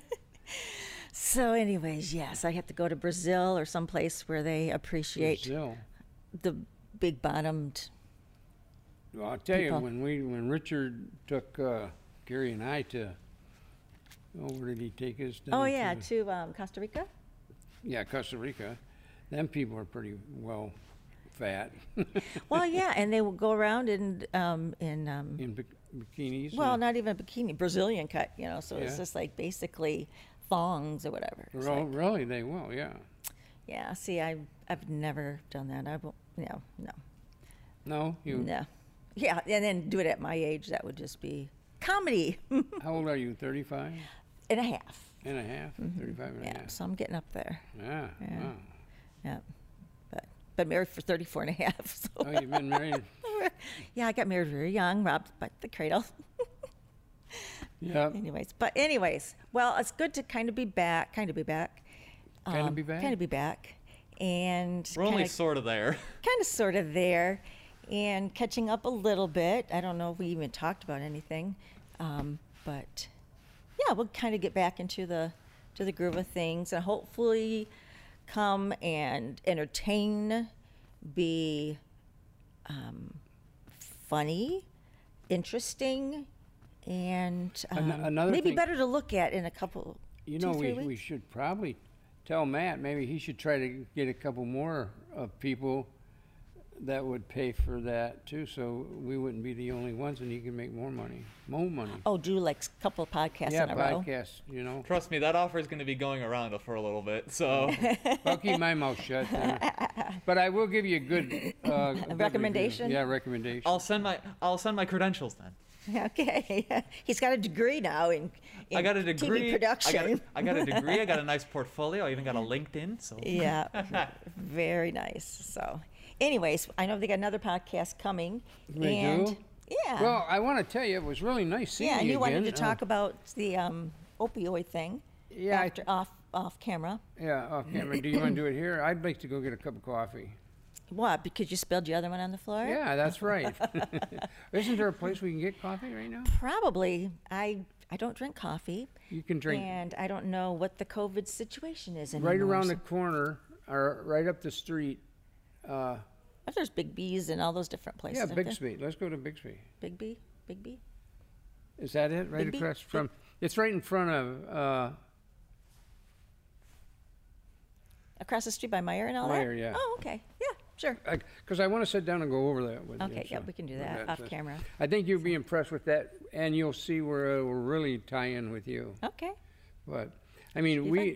S4: so anyways, yes, I have to go to Brazil or someplace where they appreciate
S7: Brazil.
S4: the big bottomed.
S7: Well, I'll tell
S4: people.
S7: you, when we when Richard took uh, Gary and I to, oh, where did he take us? Down
S4: Oh yeah,
S7: to-
S4: to um, Costa Rica.
S7: yeah, Costa Rica. Them people are pretty well fat
S4: Well, yeah, and they will go around in um, in um,
S7: in bik- bikinis.
S4: well,
S7: uh,
S4: not even a bikini, Brazilian cut, you know. So it's
S7: Yeah.
S4: just like basically thongs or whatever. It's
S7: Well,
S4: like-
S7: really, they will. Yeah.
S4: yeah. See, I I've never done that. I will, no, no,
S7: No, you.
S4: no. Yeah, and then do it at my age. That would just be comedy
S7: How old are you? thirty-five
S4: and a half.
S7: and a half? thirty-five and a
S4: Yeah,
S7: half.
S4: so I'm getting up there.
S7: Yeah.
S4: Yeah.
S7: Wow.
S4: Yeah, but been married for thirty-four and a half. So.
S7: Oh, you've been married?
S4: Yeah, I got married very young, robbed by the cradle.
S7: Yeah.
S4: anyways, but anyways, well, it's good to kind of be back, kind of be back.
S7: Kinda be back?
S4: Kind of be back. And
S5: We're only
S4: kinda,
S5: sort of there.
S4: kind of sort of there and catching up a little bit. I don't know if we even talked about anything. Um, but yeah, we'll kind of get back into the to the groove of things and hopefully come and entertain, be um, funny, interesting, and um,
S7: Ano- another
S4: maybe
S7: thing-
S4: better to look at in a couple.
S7: You
S4: two,
S7: know,
S4: three
S7: we, we
S4: weeks.
S7: should probably tell Matt maybe he should try to get a couple more of people that would pay for that too, so we wouldn't be the only ones, and he can make more money, more money.
S4: Oh, do like a couple of podcasts
S7: yeah,
S4: in a row.
S7: podcasts. You know,
S5: Trust me, that offer is going to be going around for a little bit. So
S7: I'll keep my mouth shut. Then. But I will give you a good, uh, a good review.
S4: recommendation?
S7: Yeah, recommendation.
S5: I'll send my I'll send my credentials then.
S4: Okay, he's got a degree now in, in
S5: I got a
S4: T V
S5: degree.
S4: production.
S5: I got a, I got a degree. I got a nice portfolio. I even got a LinkedIn. So
S4: Yeah, very nice. So, anyways, I know they got another podcast coming.
S7: They
S4: and
S7: do?
S4: Yeah.
S7: Well, I want to tell you, it was really nice seeing
S4: yeah, and
S7: you
S4: you wanted
S7: again.
S4: to
S7: Uh,
S4: talk about the um, opioid thing.
S7: Yeah, I-
S4: After, off off camera.
S7: Yeah, off camera. Do you want to do it here? I'd like to go get a cup of coffee.
S4: What? Because you spilled the other one on the floor?
S7: Yeah, that's right. Isn't there a place we can get coffee right now?
S4: Probably. I I don't drink coffee,
S7: You can drink
S4: and I don't know what the COVID situation is anymore.
S7: right around the
S4: so-
S7: corner or right up the street. Uh,
S4: If there's Big B's and all those different places.
S7: yeah,
S4: aren't there?
S7: Bixby. Let's go to Bixby.
S4: Big B, Big B.
S7: Is that it? Right
S4: Big B?
S7: across from. It's right in front of uh,
S4: Across the street by Meyer and all
S7: Meijer,
S4: that?
S7: yeah.
S4: Oh, okay. Yeah, sure.
S7: because I want to sit down and go over that with you.
S4: Okay, yeah,
S7: so-
S4: we can do
S7: with
S4: that off
S7: so-
S4: camera.
S7: I think you'll be impressed with that, and you'll see where it will really tie in with you.
S4: Okay.
S7: But I mean,
S4: be
S7: we.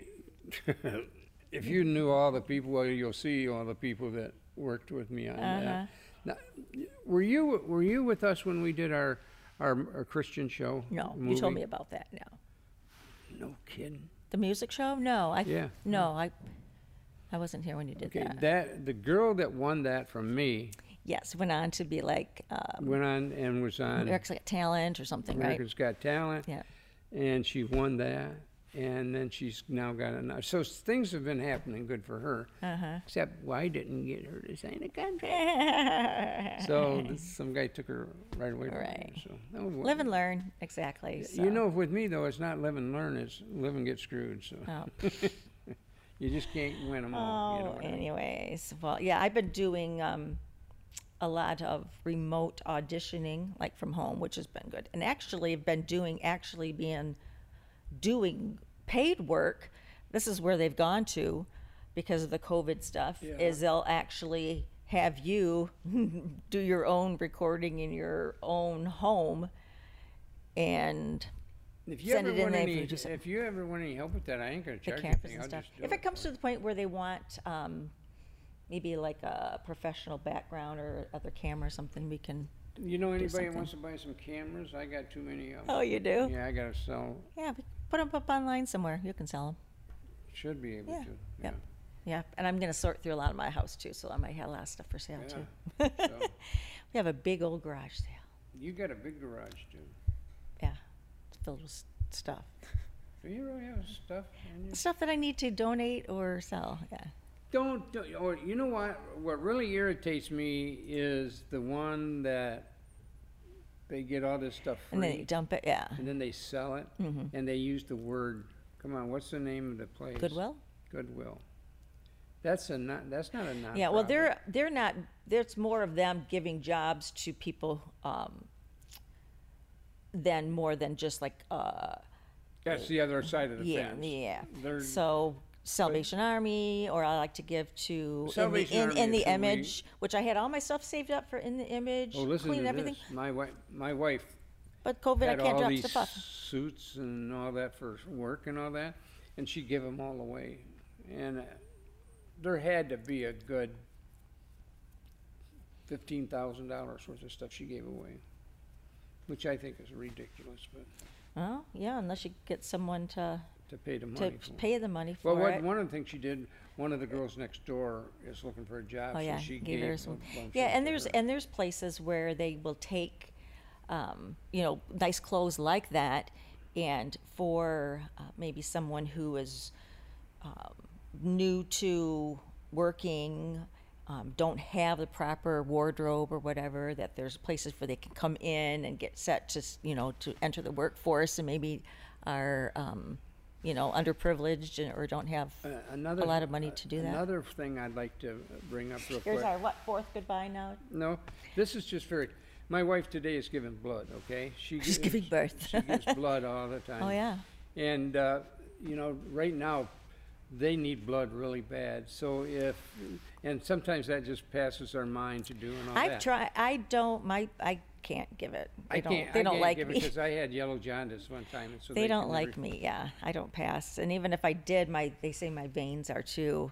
S7: If you knew all the people, well, you'll see all the people that worked with me on
S4: Uh-huh.
S7: that. Now, were you were you with us when we did our our, our Christian show?
S4: No, you told
S7: movie?
S4: me about that. No.
S7: No kidding.
S4: The music show? No, I.
S7: Yeah.
S4: No, I. I wasn't here when you did
S7: Okay,
S4: that.
S7: that the girl that won that from me
S4: Yes, went on to be like um,
S7: went on and was on
S4: America's Got Talent or something, right?
S7: America's Got Talent.
S4: Yeah.
S7: And she won that, and then she's now got another. So things have been happening good for her.
S4: Uh-huh.
S7: Except well, I didn't get her to sign a contract. So this, some guy took her right away from
S4: Right.
S7: me. So that was
S4: Live and learn, exactly. So.
S7: You know, with me though, it's not live and learn; it's live and get screwed. So
S4: Oh.
S7: you just can't win them all. You know
S4: Oh,
S7: what I mean?
S4: anyways, well, yeah, I've been doing um, a lot of remote auditioning, like from home, which has been good. And actually, I've been doing actually being doing paid work. This is where they've gone to because of the COVID stuff.
S7: Yeah.
S4: Is they'll actually have you do your own recording in your own home, and
S7: If you
S4: send
S7: ever
S4: it in
S7: want
S4: there
S7: any,
S4: if you just-
S7: if you ever want any help with that, I ain't gonna
S4: the
S7: charge you
S4: campers
S7: anything.
S4: and
S7: I'll
S4: stuff.
S7: just do
S4: If it comes to the point where they want um, maybe like a professional background or other camera or something, we can.
S7: You know anybody
S4: something.
S7: who wants to buy some cameras? I got too many of them.
S4: Oh, you do?
S7: Yeah, I gotta sell.
S4: Yeah, we put them up online somewhere. You can sell them.
S7: Should be able
S4: Yeah,
S7: to.
S4: yeah. Yeah, and I'm going to sort through a lot of my house too, so I might have a lot of stuff for sale too.
S7: Yeah. So,
S4: We have a big old garage sale.
S7: you got a big garage too.
S4: Yeah, it's filled with s- stuff.
S7: Do you really have stuff in your
S4: Stuff that I need to donate or sell. Yeah.
S7: Don't, don't or you know what? What really irritates me is the one that they get all this stuff free,
S4: And then you dump it. Yeah.
S7: and then they sell it, and they use the word. Come on, what's the name of the place?
S4: Goodwill.
S7: Goodwill. That's a not. That's not a non.
S4: Yeah. Well, they're they're not. There's more of them giving jobs to people um, than more than just like. Uh,
S7: That's the other side of the
S4: yeah.
S7: fence.
S4: Yeah.
S7: They're-
S4: So. Salvation Army, or I like to give to
S7: Salvation
S4: in the, in,
S7: Army
S4: in the
S7: is who we-
S4: image, which I had all my stuff saved up for in the image,
S7: Oh, listen
S4: clean
S7: to
S4: everything.
S7: this. My wife. My wife
S4: But COVID, I
S7: had
S4: can't
S7: all
S4: drop
S7: these
S4: stuff off.
S7: suits and all that for work and all that, and she'd give them all away. And uh, there had to be a good fifteen thousand dollars worth of stuff she gave away. which I think is ridiculous, but
S4: Well, yeah, unless you get someone to
S7: to pay the
S4: to
S7: money for it.
S4: pay the money for
S7: Well, what,
S4: it.
S7: one of the things she did, one of the girls next door is looking for a job,
S4: Oh
S7: so
S4: yeah,
S7: she
S4: gave
S7: gave
S4: her
S7: a
S4: some.
S7: bunch
S4: Yeah,
S7: of
S4: and
S7: to
S4: there's
S7: her.
S4: and there's places where they will take, um, you know, nice clothes like that, and for uh, maybe someone who is um, new to working, um, don't have the proper wardrobe or whatever, that there's places where they can come in and get set to, s- you know, to enter the workforce, and maybe are, um, you know, underprivileged and, or don't have
S7: Uh, another,
S4: a lot of money to do that.
S7: Another thing I'd like to bring up real
S4: Here's
S7: quick.
S4: our, what, fourth goodbye now?
S7: No, this is just very, my wife today is giving blood, okay? She
S4: She's
S7: gives-
S4: giving birth.
S7: She gives blood all the time.
S4: Oh, yeah.
S7: And, uh, you know, right now, they need blood really bad. So if, and sometimes that just passes our mind to do and all
S4: I've
S7: that.
S4: tried. I don't. My. I can't give it. They
S7: I
S4: don't.
S7: can't,
S4: they
S7: I
S4: don't
S7: can't
S4: like
S7: give it
S4: me.
S7: because I had yellow jaundice one time. And so
S4: They,
S7: they
S4: don't
S7: can
S4: like
S7: never-
S4: me. Yeah, I don't pass. And even if I did, my they say my veins are too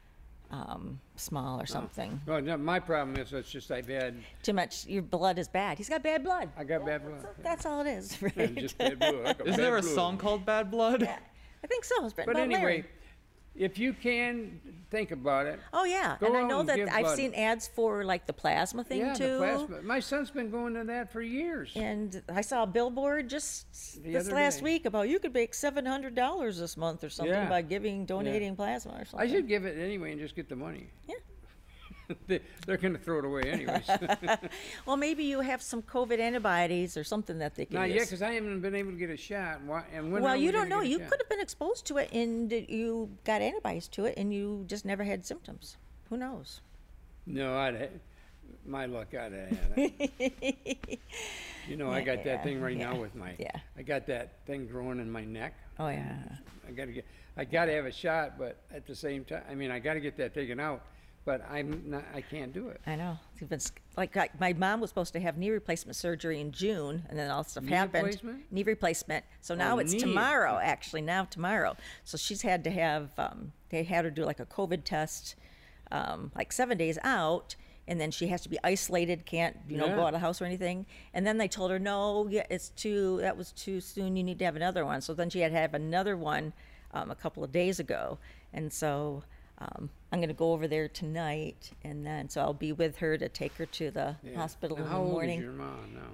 S4: um, small or something.
S7: Well, no, my problem is it's just I've had,
S4: Too much. Your blood is bad. He's got bad blood.
S7: I got bad blood.
S4: So
S7: yeah.
S4: that's all it is, right?
S7: And just bad blood. I got
S5: Isn't
S7: bad
S5: there a
S7: blood.
S5: song called Bad Blood?
S4: Yeah, I think so. It's written
S7: But
S4: by
S7: anyway,
S4: Larry.
S7: if you can think about it.
S4: Oh yeah,
S7: Go
S4: and I
S7: out
S4: know
S7: and
S4: that
S7: give
S4: I've
S7: blood.
S4: seen ads for like the plasma thing
S7: Yeah,
S4: too.
S7: the plasma. My son's been going to that for years.
S4: And I saw a billboard just
S7: The
S4: this
S7: other
S4: last
S7: day.
S4: week about you could make seven hundred dollars this month or something
S7: Yeah.
S4: by giving, donating plasma or something.
S7: I should give it anyway and just get the money.
S4: Yeah.
S7: They- They're going to throw it away anyways.
S4: Well, maybe you have some COVID antibodies or something that they can
S7: Not
S4: use.
S7: yet, because I haven't been able to get a shot. And why- And when
S4: well,
S7: are we
S4: you don't
S7: gonna
S4: know.
S7: get a
S4: You
S7: shot?
S4: could have been exposed to it and you got antibodies to it and you just never had symptoms. Who knows?
S7: No, I'd. Ha- my luck, I'd have had it. You know, I got
S4: Yeah,
S7: that thing right now
S4: yeah,
S7: with my.
S4: yeah.
S7: I got that thing growing in my neck.
S4: Oh yeah.
S7: I got to get. I got to have a shot, but at the same time, I mean, I got to get that taken out. But I'm not. I can't do it.
S4: I know. It's been, sc- like, like my mom was supposed to have knee replacement surgery in June, and then all stuff
S7: Knee
S4: happened.
S7: replacement?
S4: Knee replacement. So now
S7: Oh,
S4: it's
S7: knee.
S4: tomorrow. Actually, now tomorrow. So she's had to have. Um, they had her do like a COVID test, um, like seven days out, and then she has to be isolated. Can't you know
S7: Yeah.
S4: go out of the house or anything. And then they told her, no, yeah, it's too. That was too soon. You need to have another one. So then she had to have another one um, a couple of days ago, and so. Um, I'm going to go over there tonight, and then so I'll be with her to take her to the
S7: Yeah.
S4: hospital
S7: Now,
S4: in
S7: how
S4: the
S7: old
S4: morning.
S7: is your mom now?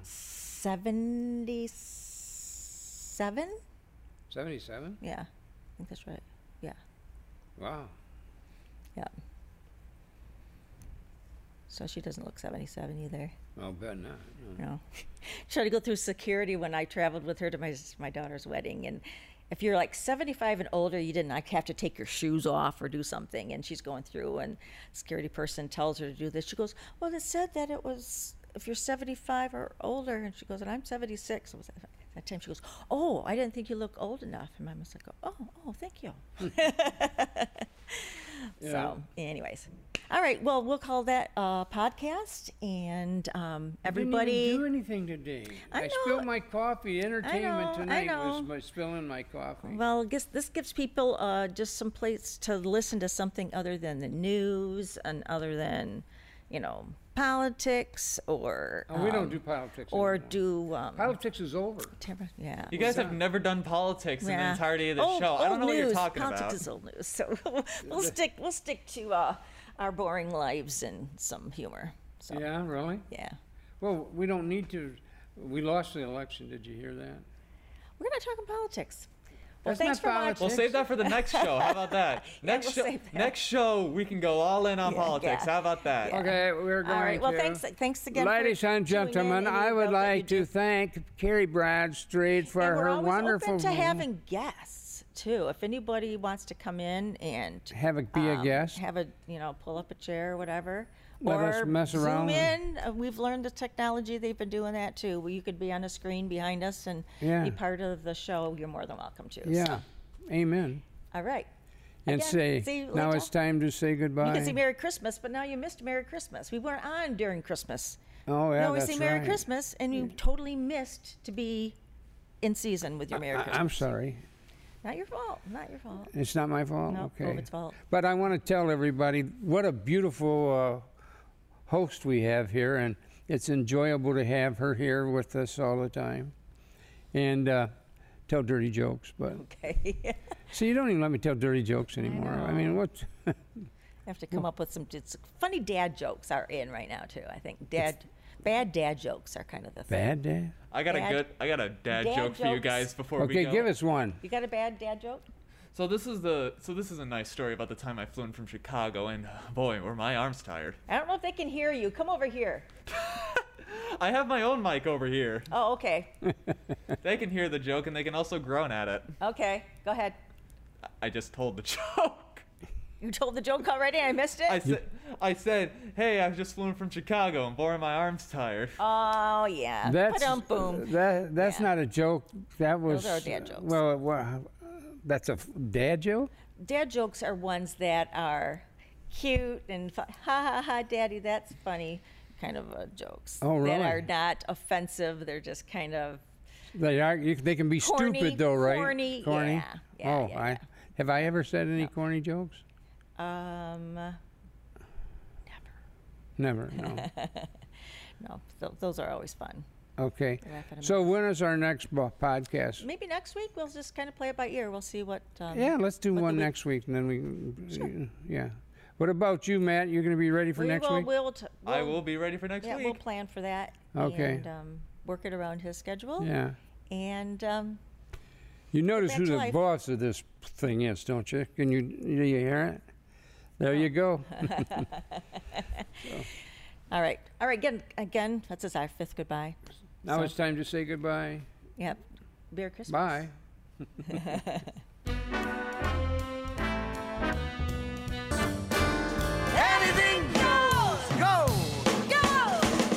S4: Seventy-seven?
S7: Seventy-seven.
S4: Yeah, I think that's right. Yeah,
S7: Wow.
S4: yeah. So she doesn't look seventy-seven either.
S7: I'll bet not. No.
S4: No. She had to go through security when I traveled with her to my my daughter's wedding, and if you're like seventy-five and older, you didn't like have to take your shoes off or do something. And she's going through, and security person tells her to do this. She goes, "Well, it said that it was if you're seventy-five or older." And she goes, "And I'm seventy-six." It was that, that time she goes, "Oh, I didn't think you looked old enough." And my mom's like, "Oh, oh, thank you."
S7: Yeah.
S4: So, anyways, all right. Well, we'll call that a podcast, and um, everybody.
S7: I didn't even do anything today.
S4: I
S7: I,
S4: know.
S7: spilled my coffee. Entertainment
S4: know, I
S7: tonight was
S4: know.
S7: my spilling my coffee.
S4: Well, I guess this gives people uh, just some place to listen to something other than the news and other than, you know, politics or.
S7: Oh, we don't
S4: um,
S7: do politics
S4: Or
S7: anymore.
S4: do. Um,
S7: Politics is over.
S4: temper- yeah.
S5: You guys have never done politics in the
S4: Yeah.
S5: entirety of the
S4: Old-
S5: show. I don't
S4: old
S5: know what you're
S4: news.
S5: talking
S4: Politics
S5: about.
S4: is old news. So we'll stick. We'll stick to uh, our boring lives and some humor. So
S7: Yeah, really?
S4: yeah.
S7: Well, we don't need to. We lost the election. Did you hear that?
S4: We're gonna talk politics. Well,
S7: That's
S4: thanks
S7: not
S4: for watching.
S5: We'll save that for the next show. How about that? Next
S4: we'll
S5: show.
S4: save that.
S5: Next show, we can go all in on
S4: Yeah,
S5: politics.
S4: yeah.
S5: How about that?
S4: Yeah.
S7: Okay, we're going
S4: All right. Well,
S7: to.
S4: thanks. Thanks again. for
S7: Ladies and
S4: tuning in,
S7: gentlemen,
S4: and we
S7: I would
S4: love that you
S7: like to
S4: do-
S7: thank Carrie Bradstreet for
S4: and we're
S7: her
S4: always
S7: wonderful.
S4: open to having guests too. If anybody wants to come in and
S7: Have a be a
S4: um,
S7: guest.
S4: have a you know pull up a chair or whatever,
S7: Let
S4: or
S7: us mess
S4: zoom
S7: around.
S4: in. Uh, we've learned the technology. They've been doing that too. Where you could be on a screen behind us and
S7: Yeah.
S4: be part of the show. You're more than welcome to.
S7: Yeah,
S4: So,
S7: amen.
S4: all right.
S7: And
S4: Again,
S7: say
S4: see you
S7: now
S4: later.
S7: it's time to say goodbye.
S4: You can say Merry Christmas, but now you missed Merry Christmas. We weren't on during Christmas.
S7: oh yeah,
S4: no, we
S7: that's
S4: say Merry
S7: right.
S4: Christmas, and you totally missed to be in season with your Merry
S7: I,
S4: Christmas.
S7: I'm sorry.
S4: Not your fault. Not your fault.
S7: It's not my fault.
S4: No,
S7: okay.
S4: COVID's fault.
S7: But I want to tell everybody what a beautiful uh, host we have here, and it's enjoyable to have her here with us all the time, and uh, tell dirty jokes. But
S4: Okay.
S7: see, you don't even let me tell dirty jokes anymore. I, mean, what?
S4: I have to come up with some it's, funny dad jokes are in right now too. I think dad, bad dad jokes are kind of the thing.
S7: Bad dad?
S5: I got
S4: Dad-
S5: a good. I got a dad,
S4: dad
S5: joke for you
S4: jokes.
S5: guys before we
S7: Okay,
S5: go.
S7: give us one.
S4: You got a bad dad joke?
S5: So this is the. So this is a nice story about the time I flew in from Chicago, and boy, were my arms tired.
S4: I don't know if they can hear you. Come over here.
S5: I have my own mic over here.
S4: Oh, okay.
S5: They can hear the joke, and they can also groan at it.
S4: Okay, go ahead.
S5: I just told the joke.
S4: You told the joke already. I missed it.
S5: I said, I said, hey, I just flew in from Chicago, and boy, are my arms tired.
S4: Oh yeah.
S7: That's
S4: Ba-dum, boom.
S7: that. That's
S4: Yeah.
S7: not a joke. That was.
S4: are dad jokes.
S7: Well, well, that's a f- dad joke.
S4: Dad jokes are ones that are cute and fun. Ha ha ha, daddy, that's funny. Kind of uh, jokes
S7: Oh,
S4: that
S7: really?
S4: are not offensive. They're just kind of
S7: They are. You, they can be
S4: Corny,
S7: stupid though, right?
S4: corny,
S7: Corny.
S4: yeah, yeah,
S7: oh,
S4: yeah,
S7: I
S4: yeah.
S7: have I ever said any corny jokes?
S4: um.
S7: Never. No.
S4: No, th- those are always fun.
S7: Okay.
S4: Wrap it up.
S7: So when is our next bo- podcast?
S4: Maybe next week we'll just kind of play it by ear. We'll see what. Um,
S7: Yeah, let's do
S4: what the
S7: one
S4: week-
S7: next week, and then we. Yeah. What about you, Matt? You're going to be ready for
S4: we
S7: next
S4: will,
S7: week?
S4: We'll t-
S5: I
S4: we'll-
S5: will be ready for next
S4: Yeah,
S5: week.
S4: we'll plan for that.
S7: Okay.
S4: And um, work it around his schedule.
S7: Yeah.
S4: And um,
S7: You notice
S4: back
S7: who
S4: to
S7: the
S4: life.
S7: boss of this thing is, don't you? Can you do you hear it? There you go.
S4: all right, all right. Again, again, that's just our fifth goodbye.
S7: Now
S4: So-
S7: it's time to say goodbye.
S4: Yep. Merry Christmas.
S7: Bye.
S2: Anything goes. Go. Go.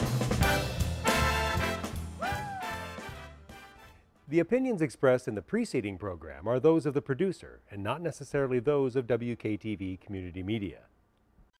S1: The opinions expressed in the preceding program are those of the producer and not necessarily those of W K T V Community Media.